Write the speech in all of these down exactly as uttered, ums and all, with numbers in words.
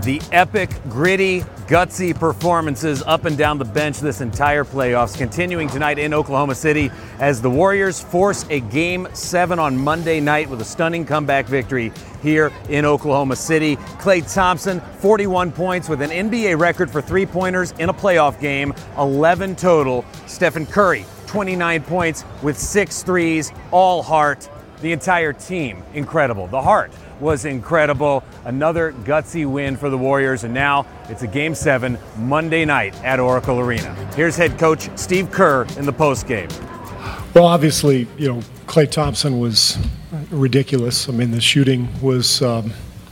The epic, gritty, gutsy performances up and down the bench this entire playoffs, continuing tonight in Oklahoma City as the Warriors force a game seven on Monday night with a stunning comeback victory here in Oklahoma City. Klay Thompson, forty-one points with an N B A record for three-pointers in a playoff game, eleven total. Stephen Curry, twenty-nine points with six threes, all heart. The entire team, incredible. The heart was incredible. Another gutsy win for the Warriors, and now it's a game seven Monday night at Oracle Arena. Here's head coach Steve Kerr in the postgame. Well, obviously, you know, Klay Thompson was ridiculous. I mean, the shooting was um,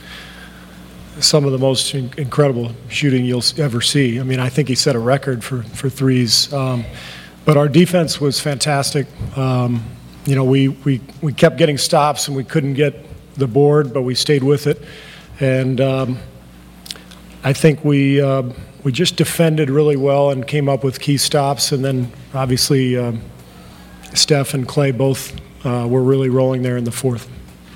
some of the most in- incredible shooting you'll ever see. I mean, I think he set a record for, for threes. Um, but our defense was fantastic. Um, you know, we, we, we kept getting stops and we couldn't get the board, but we stayed with it. And um, I think we uh, we just defended really well and came up with key stops. And then obviously uh, Steph and Klay both uh, were really rolling there in the fourth.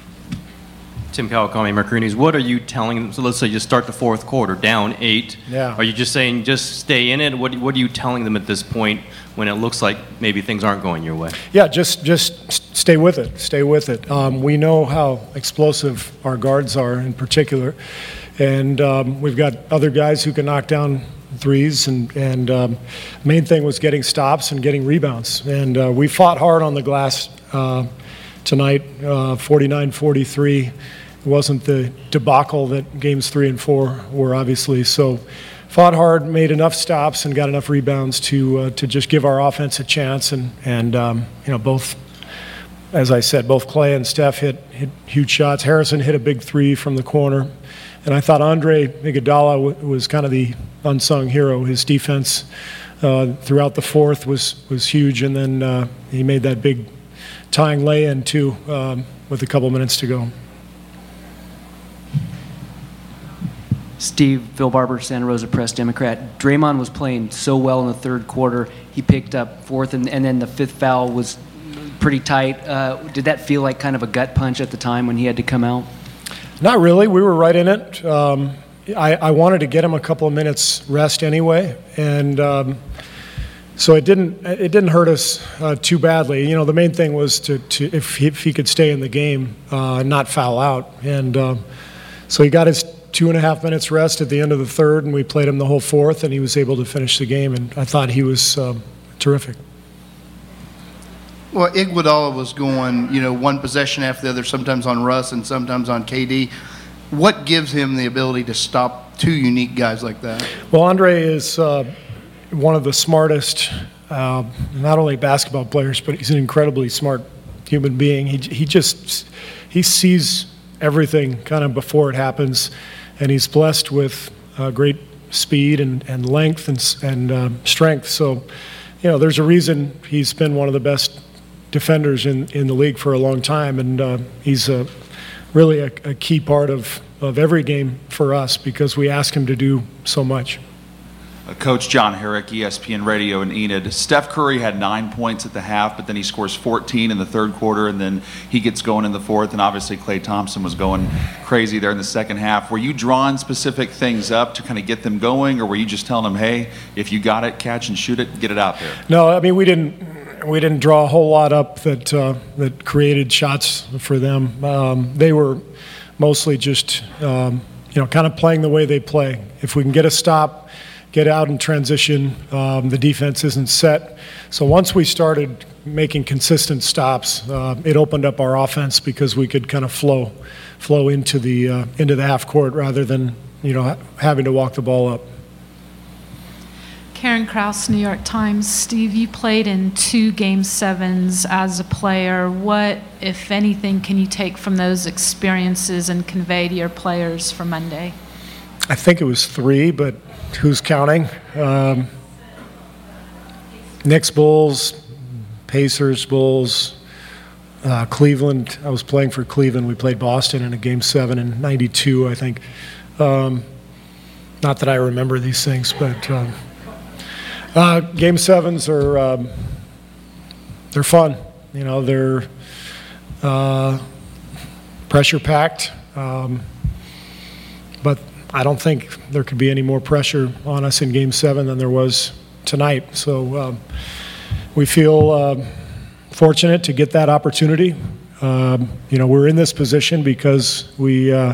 Tim Kawakami, Mercury News. What are you telling them? So let's say you start the fourth quarter down eight. Yeah. Are you just saying just stay in it? What What are you telling them at this point when it looks like maybe things aren't going your way? Yeah, just just stay with it. Stay with it. Um, we know how explosive our guards are in particular, and um, we've got other guys who can knock down threes. And and um, main thing was getting stops and getting rebounds. And uh, we fought hard on the glass uh, tonight, uh, forty-nine forty-three. It wasn't the debacle that games three and four were, obviously. So fought hard, made enough stops, and got enough rebounds to uh, to just give our offense a chance. And and um, you know, both, as I said, both Klay and Steph hit hit huge shots. Harrison hit a big three from the corner, and I thought Andre Iguodala w- was kind of the unsung hero. His defense uh, throughout the fourth was was huge, and then uh, he made that big tying lay-in too um, with a couple minutes to go. Steve, Phil Barber, Santa Rosa Press Democrat. Draymond was playing so well in the third quarter. He picked up fourth, and, and then the fifth foul was pretty tight. Uh, did that feel like kind of a gut punch at the time when he had to come out? Not really. We were right in it. Um, I, I wanted to get him a couple of minutes rest anyway, and um, so it didn't it didn't hurt us uh, too badly. You know, the main thing was to, to if, he, if he could stay in the game, uh, not foul out, and um, so he got his two and a half minutes rest at the end of the third, and we played him the whole fourth, and he was able to finish the game, and I thought he was um, terrific. Well, Iguodala was going, you know, one possession after the other, sometimes on Russ and sometimes on K D. What gives him the ability to stop two unique guys like that? Well, Andre is uh, one of the smartest, uh, not only basketball players, but he's an incredibly smart human being. He he just he sees everything kind of before it happens, and he's blessed with uh, great speed and, and length and, and uh, strength. So, you know, there's a reason he's been one of the best defenders in, in the league for a long time, and uh, he's a, really a, a key part of, of every game for us because we ask him to do so much. Coach John Herrick, E S P N Radio in Enid. Steph Curry had nine points at the half, but then he scores fourteen in the third quarter, and then he gets going in the fourth, and obviously Klay Thompson was going crazy there in the second half. Were you drawing specific things up to kind of get them going, or were you just telling them, hey, if you got it, catch and shoot it, get it out there? No, I mean, we didn't we didn't draw a whole lot up that, uh, that created shots for them. Um, they were mostly just, um, you know, kind of playing the way they play. If we can get a stop, get out in transition, um, the defense isn't set. So once we started making consistent stops, uh, it opened up our offense because we could kind of flow, flow into the uh, into the half court rather than you know ha- having to walk the ball up. Karen Kraus, New York Times. Steve, you played in two game sevens as a player. What, if anything, can you take from those experiences and convey to your players for Monday? I think it was three, but who's counting? Um, Knicks, Bulls, Pacers, Bulls, uh, Cleveland. I was playing for Cleveland. We played Boston in a game seven in ninety-two, I think. Um, not that I remember these things, but um, uh, game sevens are um, they're fun. You know, they're uh, pressure packed, um, but I don't think there could be any more pressure on us in Game seven than there was tonight. So um, we feel uh, fortunate to get that opportunity. Um, you know, we're in this position because we uh,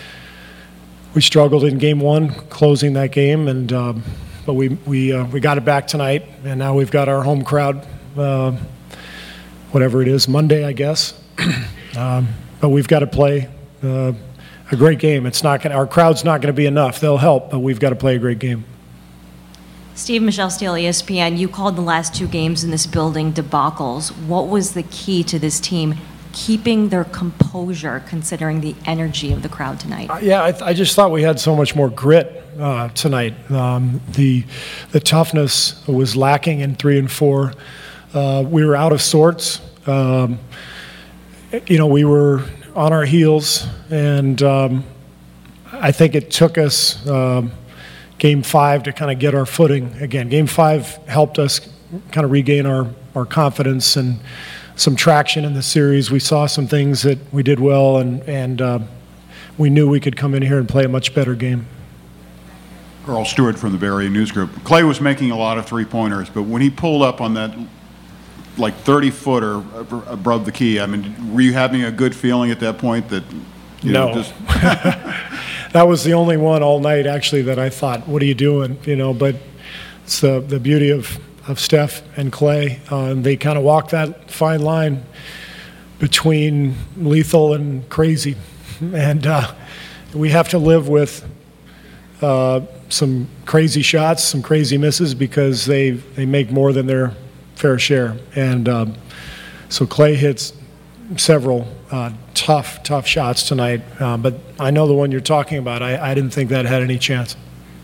we struggled in Game one, closing that game, and um, but we we uh, we got it back tonight, and now we've got our home crowd, uh, whatever it is, Monday, I guess. um, but we've got to play uh, a great game. It's not gonna, our crowd's not going to be enough. They'll help, but we've got to play a great game. Steve, Michelle Steele, E S P N, you called the last two games in this building debacles. What was the key to this team keeping their composure, considering the energy of the crowd tonight? Uh, yeah, I, th- I just thought we had so much more grit uh, tonight. Um, the the toughness was lacking in three and four. Uh, we were out of sorts. Um, you know, we were on our heels, and um, I think it took us um, Game five to kind of get our footing again. Game five helped us kind of regain our, our confidence and some traction in the series. We saw some things that we did well, and, and uh, we knew we could come in here and play a much better game. Earl Stewart from the Bay Area News Group. Clay was making a lot of three-pointers, but when he pulled up on that like thirty-footer above the key, I mean, were you having a good feeling at that point that, you no. know, just... That was the only one all night, actually, that I thought, what are you doing? You know, but it's the, the beauty of, of Steph and Clay. Uh, and they kind of walk that fine line between lethal and crazy. And uh, we have to live with uh, some crazy shots, some crazy misses, because they, they make more than their fair share. And um, so Clay hits several uh, tough, tough shots tonight. Uh, but I know the one you're talking about. I, I didn't think that had any chance.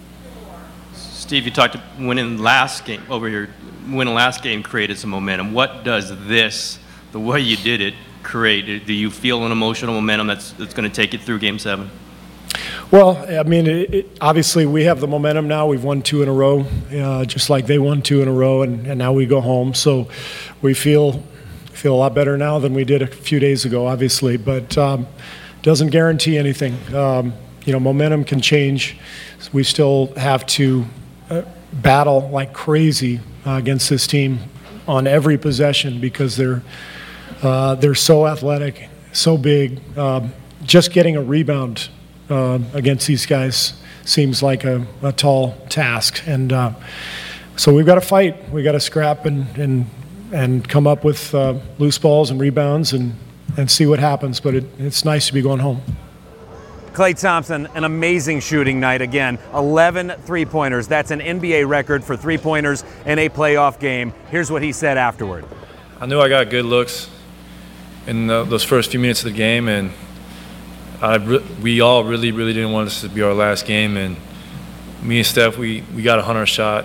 Steve, you talked about winning last game over here. Winning last game created some momentum. What does this, the way you did it, create? Do you feel an emotional momentum that's that's going to take you through Game Seven? Well, I mean, it, it, obviously we have the momentum now. We've won two in a row, uh, just like they won two in a row, and, and now we go home. So we feel feel a lot better now than we did a few days ago, obviously, but um, doesn't guarantee anything. Um, you know, momentum can change. We still have to uh, battle like crazy uh, against this team on every possession because they're uh, they're so athletic, so big. Um, just getting a rebound uh, against these guys seems like a, a tall task, and uh, so we've got to fight. We've got to scrap and and and come up with uh, loose balls and rebounds and, and see what happens. But it, it's nice to be going home. Klay Thompson, an amazing shooting night again. eleven three-pointers. That's an N B A record for three-pointers in a playoff game. Here's what he said afterward. I knew I got good looks in the, those first few minutes of the game, and I re- we all really, really didn't want this to be our last game. And me and Steph, we, we got a hunter shot.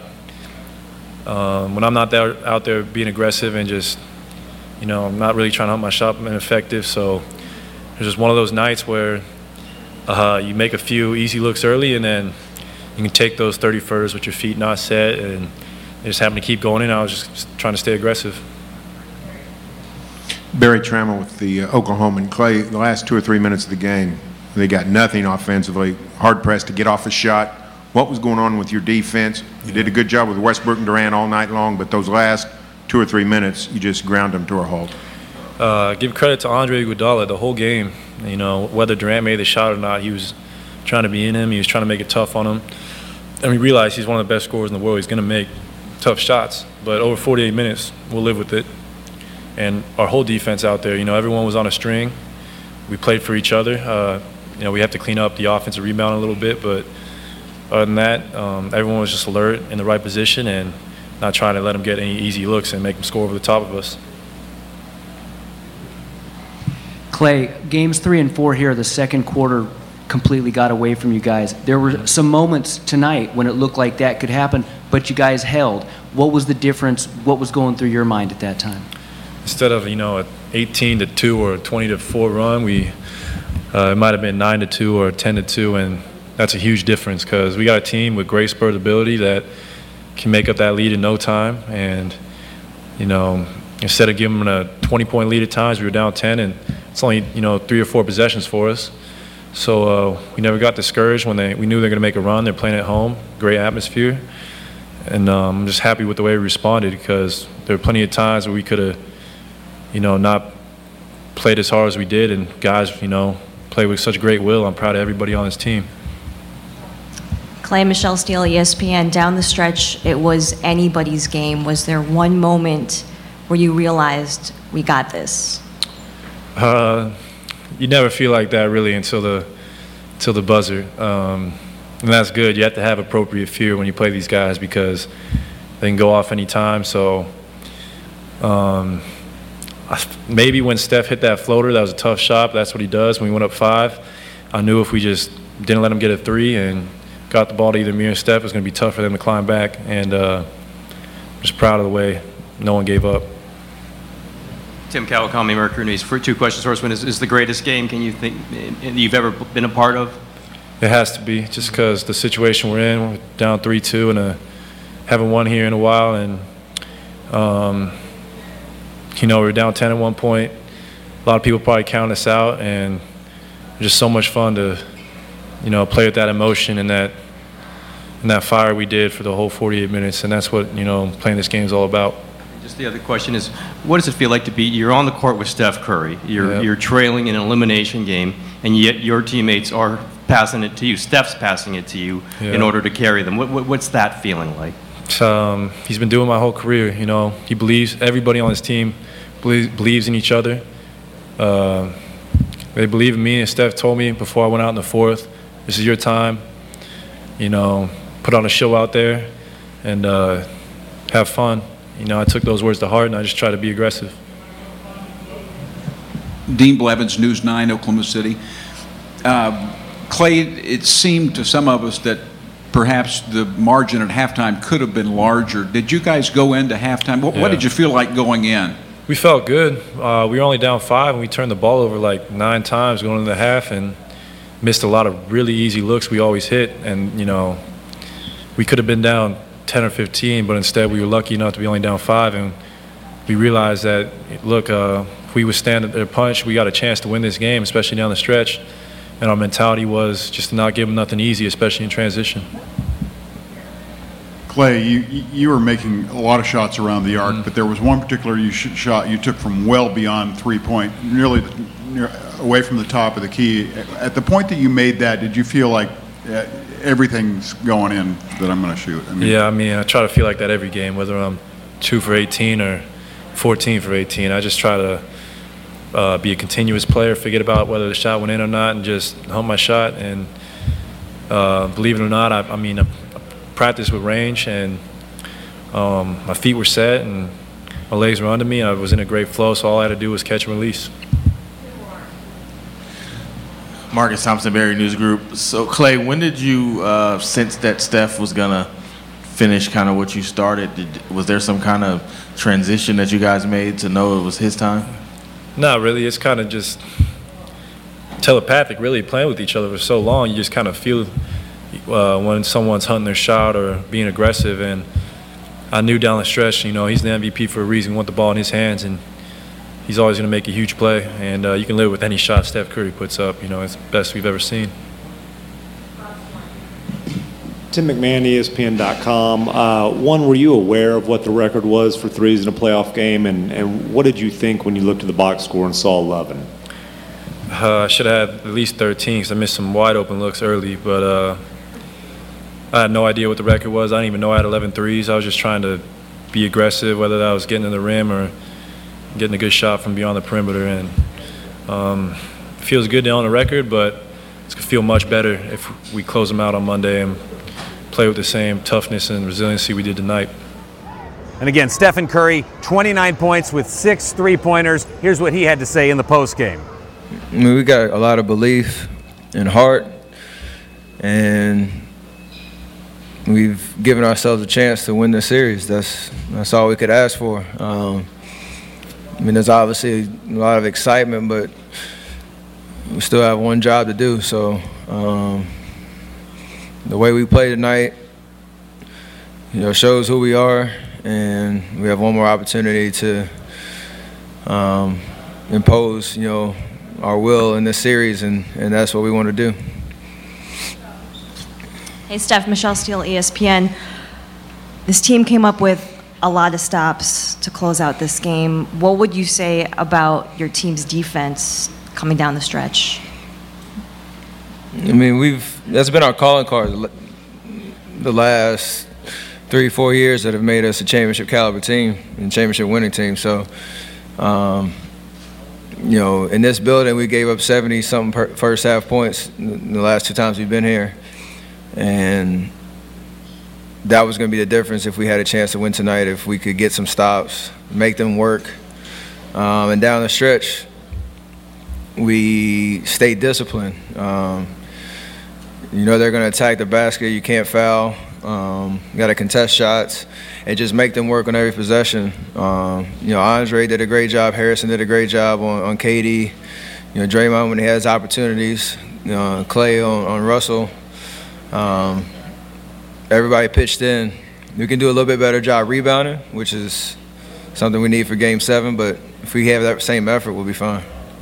Um, when I'm not there, out there being aggressive and just, you know, I'm not really trying to hunt my shot and effective. So it's just one of those nights where uh, you make a few easy looks early, and then you can take those thirty-footers with your feet not set, and they just happen to keep going in. I was just trying to stay aggressive. Barry Trammell with the uh, Oklahoma, and Clay, the last two or three minutes of the game, they got nothing offensively, hard-pressed to get off a shot. What was going on with your defense? You did a good job with Westbrook and Durant all night long, but those last two or three minutes, you just ground them to a halt. Uh, give credit to Andre Iguodala the whole game. You know, whether Durant made the shot or not, he was trying to be in him. He was trying to make it tough on him. And we realized he's one of the best scorers in the world. He's going to make tough shots. But over forty-eight minutes, we'll live with it. And our whole defense out there, you know, everyone was on a string. We played for each other. Uh, you know, we have to clean up the offensive rebound a little bit, but other than that, um, everyone was just alert in the right position and not trying to let them get any easy looks and make them score over the top of us. Clay, games three and four here, the second quarter completely got away from you guys. There were some moments tonight when it looked like that could happen, but you guys held. What was the difference? What was going through your mind at that time? Instead of, you know, an eighteen to two or a twenty to four run, we uh, it might have been nine to two or ten to two, and that's a huge difference because we got a team with great spurt ability that can make up that lead in no time. And, you know, instead of giving them a twenty-point lead at times, we were down ten, and it's only, you know, three or four possessions for us. So uh, we never got discouraged when they, we knew they were going to make a run. They're playing at home, great atmosphere. And um, I'm just happy with the way we responded because there were plenty of times where we could have, you know, not played as hard as we did. And guys, you know, played with such great will. I'm proud of everybody on this team. Clay, Michelle Steele, E S P N, down the stretch, it was anybody's game. Was there one moment where you realized we got this? Uh, you never feel like that really until the until the buzzer, um, and that's good. You have to have appropriate fear when you play these guys because they can go off any time. So um, maybe when Steph hit that floater, that was a tough shot. That's what he does. When we went up five, I knew if we just didn't let him get a three and got the ball to either me or Steph, it was going to be tough for them to climb back. And uh, just proud of the way no one gave up. Tim Kawakami, Mercury News. For two questions, Horseman, is, is the greatest game can you think you've ever been a part of? It has to be, just because the situation we're in, we're down three two and a, haven't won here in a while, and um, you know, we were down ten at one point. A lot of people probably count us out, and just so much fun to, you know, play with that emotion and that and that fire we did for the whole forty-eight minutes, and that's what, you know, playing this game is all about. Just the other question is, what does it feel like to be, you're on the court with Steph Curry, you're, Yep. you're trailing in an elimination game, and yet your teammates are passing it to you, Steph's passing it to you in Yeah. order to carry them. What, what, what's that feeling like? Um, he's been doing my whole career, you know. He believes, everybody on his team believes, believes in each other. Uh, they believe in me, and Steph told me before I went out in the fourth, this is your time, you know, put on a show out there and uh, have fun. You know, I took those words to heart, and I just try to be aggressive. Dean Blevins, News nine, Oklahoma City. Uh, Clay, it seemed to some of us that perhaps the margin at halftime could have been larger. Did you guys go into halftime? What, Yeah. what did you feel like going in? We felt good. Uh, we were only down five, and we turned the ball over like nine times going into the half and missed a lot of really easy looks we always hit. And, you know, we could have been down ten or fifteen, but instead we were lucky enough to be only down five, and we realized that, look, uh, if we withstand their punch, we got a chance to win this game, especially down the stretch. And our mentality was just to not give them nothing easy, especially in transition. Clay, you you were making a lot of shots around the arc, Mm-hmm. but there was one particular you sh- shot you took from well beyond three point, nearly near, away from the top of the key. At the point that you made that, did you feel like uh, everything's going in that I'm going to shoot? I mean, Yeah, I mean, I try to feel like that every game, whether I'm two for eighteen or fourteen for eighteen. I just try to uh, be a continuous player, forget about whether the shot went in or not, and just hum my shot. And uh, believe it or not, I, I mean, I, I practiced with range, and um, my feet were set, and my legs were under me. I was in a great flow, so all I had to do was catch and release. Marcus Thompson, Barry News Group. So, Clay, when did you uh, sense that Steph was going to finish kind of what you started? Did, was there some kind of transition that you guys made to know it was his time? Not really. It's kind of just telepathic, really, playing with each other for so long. You just kind of feel uh, when someone's hunting their shot or being aggressive. And I knew down the stretch, you know, he's the M V P for a reason. We want the ball in his hands, and he's always going to make a huge play. And uh, you can live with any shot Steph Curry puts up. You know, it's the best we've ever seen. Tim McMahon, E S P N dot com. Uh, one, were you aware of what the record was for threes in a playoff game, and, and what did you think when you looked at the box score and saw eleven? Uh, I should have had at least thirteen because I missed some wide open looks early, but uh, I had no idea what the record was. I didn't even know I had eleven threes. I was just trying to be aggressive, whether that was getting to the rim or getting a good shot from beyond the perimeter. And um, it feels good to own a record, but it's going to feel much better if we close them out on Monday and play with the same toughness and resiliency we did tonight. And again, Stephen Curry, twenty-nine points with six three-pointers. Here's what he had to say in the postgame. I mean, we got a lot of belief and heart, and we've given ourselves a chance to win this series. That's that's all we could ask for. Um, I mean, there's obviously a lot of excitement, but we still have one job to do. So um, the way we play tonight, you know, shows who we are, and we have one more opportunity to um, impose, you know, our will in this series, and, and that's what we want to do. Hey, Steph, Michelle Steele, E S P N. This team came up with a lot of stops to close out this game. What would you say about your team's defense coming down the stretch? I mean, we've that's been our calling card the last three, four years that have made us a championship caliber team and championship winning team. So, um, you know, in this building, we gave up seventy something first half points in the last two times we've been here, and that was going to be the difference if we had a chance to win tonight. If we could get some stops, make them work, um, and down the stretch, we stayed disciplined. Um, you know they're going to attack the basket. You can't foul. Um, you got to contest shots and just make them work on every possession. Um, you know, Andre did a great job. Harrison did a great job on, on K D. You know, Draymond when he has opportunities. You know, Clay on, on Russell. Um, everybody pitched in. We can do a little bit better job rebounding, which is something we need for Game Seven. But if we have that same effort, we'll be fine.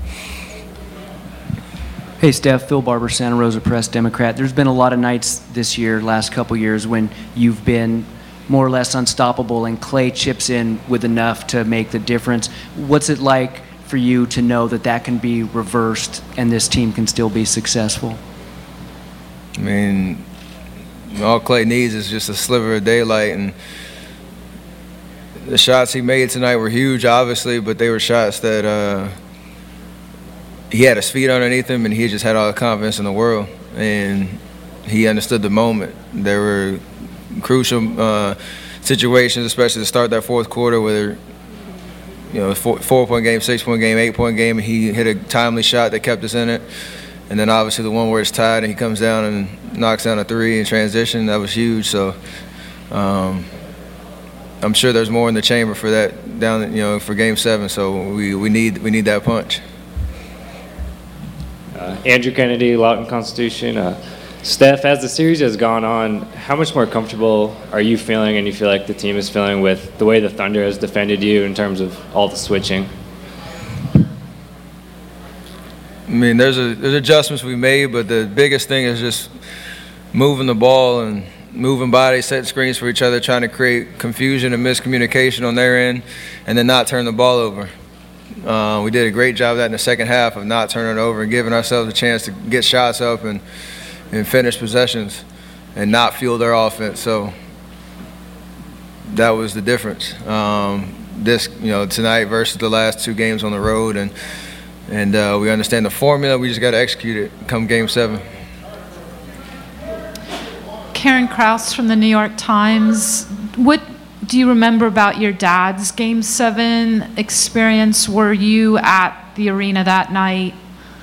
Hey, Steph, Phil Barber, Santa Rosa Press, Democrat. There's been a lot of nights this year, last couple years, when you've been more or less unstoppable and Clay chips in with enough to make the difference. What's it like for you to know that that can be reversed and this team can still be successful? I mean, all Clay needs is just a sliver of daylight, and the shots he made tonight were huge, obviously, but they were shots that uh, he had his feet underneath him, and he just had all the confidence in the world, and he understood the moment. There were crucial uh, situations, especially to start that fourth quarter, where you know, four, four-point game, six-point game, eight-point game, and he hit a timely shot that kept us in it. And then obviously the one where it's tied and he comes down and knocks down a three in transition, that was huge. So um, I'm sure there's more in the chamber for that down, you know, for Game Seven. So we, we need we need that punch. Uh, Andrew Kennedy, Lawton Constitution. Uh, Steph, as the series has gone on, how much more comfortable are you feeling, and you feel like the team is feeling, with the way the Thunder has defended you in terms of all the switching? I mean, there's a, there's adjustments we made, but the biggest thing is just moving the ball and moving bodies, setting screens for each other, trying to create confusion and miscommunication on their end, and then not turn the ball over. Uh, we did a great job of that in the second half, of not turning it over and giving ourselves a chance to get shots up and, and finish possessions and not fuel their offense. So that was the difference. Um, this, you know, tonight versus the last two games on the road, and and uh, we understand the formula. We just got to execute it come Game Seven. Karen Kraus from the New York Times. What do you remember about your dad's Game Seven experience? Were you at the arena that night?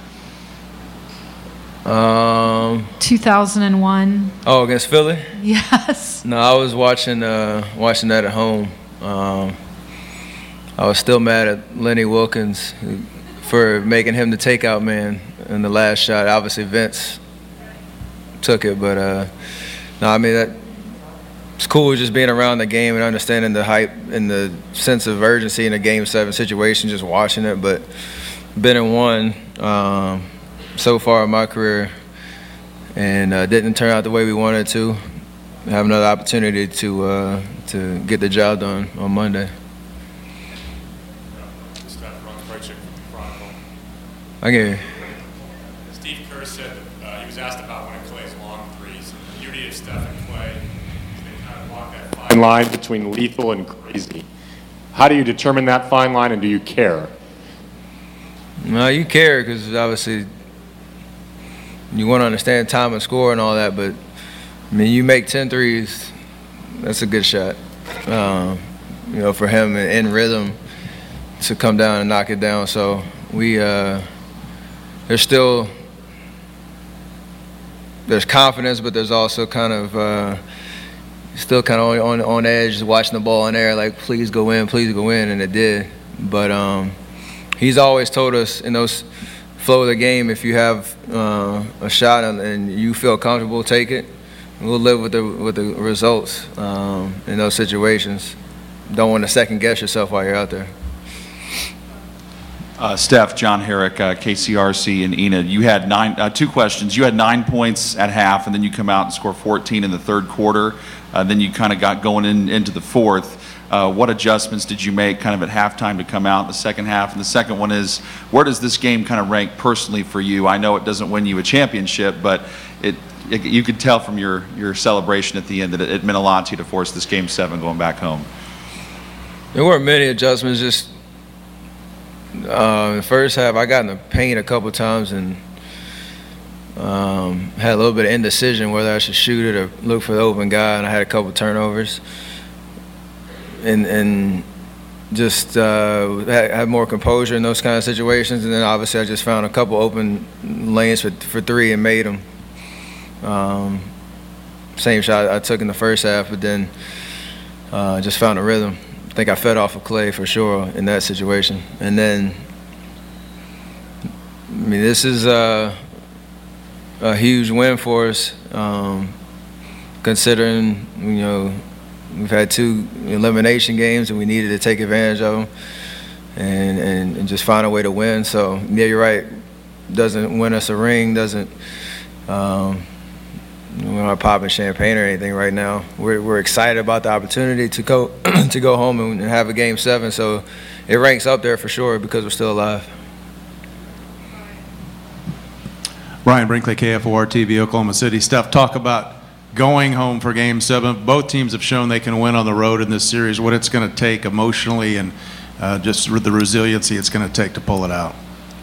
Um, two thousand one. Oh, against Philly? Yes. No, I was watching uh, watching that at home. Um, I was still mad at Lenny Wilkins for making him the takeout man in the last shot. Obviously, Vince took it, but uh, no, I mean that. It's cool just being around the game and understanding the hype and the sense of urgency in a Game Seven situation, just watching it. But been in one um, so far in my career, and uh, didn't turn out the way we wanted to. Have another opportunity to uh, to get the job done on Monday. I get it. Steve Kerr said that uh, he was asked about one of Clay's long threes. The beauty of Steph and Clay, they kind of walk that fine line between lethal and crazy. How do you determine that fine line, and do you care? No, you care because obviously you want to understand time and score and all that, but I mean, you make ten threes, that's a good shot. Um, you know, for him in, in rhythm to come down and knock it down. So we, uh, there's still, there's confidence, but there's also kind of, uh, still kind of on, on, on edge, watching the ball in there, like, please go in, please go in, and it did. But um, he's always told us in those flow of the game, if you have uh, a shot and, and you feel comfortable, take it. We'll live with the with the results um, in those situations. Don't want to second guess yourself while you're out there. Uh, Steph, John Herrick, uh, K C R C, and Enid. You had nine, uh, two questions. You had nine points at half, and then you come out and score fourteen in the third quarter. Uh, then you kind of got going in, into the fourth. Uh, what adjustments did you make kind of at halftime to come out in the second half? And the second one is, where does this game kind of rank personally for you? I know it doesn't win you a championship, but it, it you could tell from your, your celebration at the end that it, it meant a lot to you to force this game seven going back home. There weren't many adjustments, just Uh, in the first half, I got in the paint a couple times and um, had a little bit of indecision whether I should shoot it or look for the open guy, and I had a couple turnovers. And, and just uh, had, had more composure in those kind of situations. And then obviously I just found a couple open lanes for, for three and made them. Um, same shot I took in the first half, but then uh, just found a rhythm. I think I fed off of Clay for sure in that situation. And then, I mean, this is a, a huge win for us, um, considering, you know, we've had two elimination games and we needed to take advantage of them and, and, and just find a way to win. So, yeah, you're right. Doesn't win us a ring, doesn't, um, we're not popping champagne or anything right now. We're, we're excited about the opportunity to go to go home and have a game seven. So it ranks up there for sure because we're still alive. Ryan Brinkley, K F O R T V, Oklahoma City. Steph, talk about going home for game seven. Both teams have shown they can win on the road in this series. What it's going to take emotionally and uh, just the resiliency it's going to take to pull it out.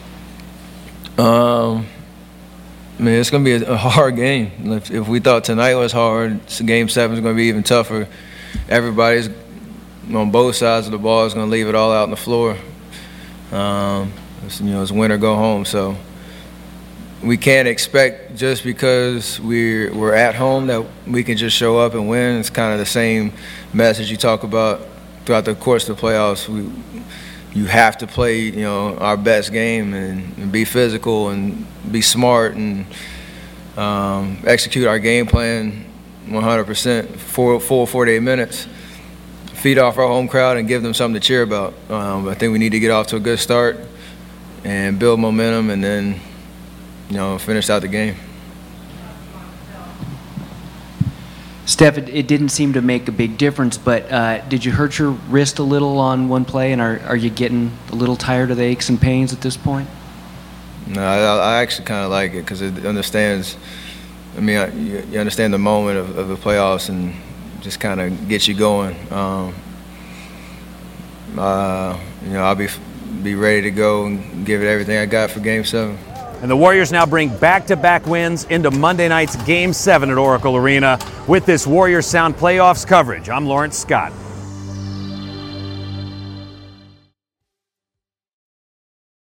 Um. I mean, it's going to be a, a hard game. If, if we thought tonight was hard, so game seven is going to be even tougher. Everybody's on both sides of the ball is going to leave it all out on the floor. Um, it's, you know, it's win or go home. So we can't expect just because we're we're at home that we can just show up and win. It's kind of the same message you talk about throughout the course of the playoffs. We you have to play, you know, our best game and, and be physical and be smart and um, execute our game plan one hundred percent for full forty-eight minutes. Feed off our home crowd and give them something to cheer about. Um, I think we need to get off to a good start and build momentum and then, you know, finish out the game. Steph, it, it didn't seem to make a big difference, but uh, did you hurt your wrist a little on one play, and are, are you getting a little tired of the aches and pains at this point? No, I, I actually kind of like it because it understands, I mean, I, you, you understand the moment of, of the playoffs and just kind of gets you going. Um, uh, you know, I'll be, be ready to go and give it everything I got for game seven. And the Warriors now bring back-to-back wins into Monday night's Game seven at Oracle Arena. With this Warriors Sound playoffs coverage, I'm Lawrence Scott.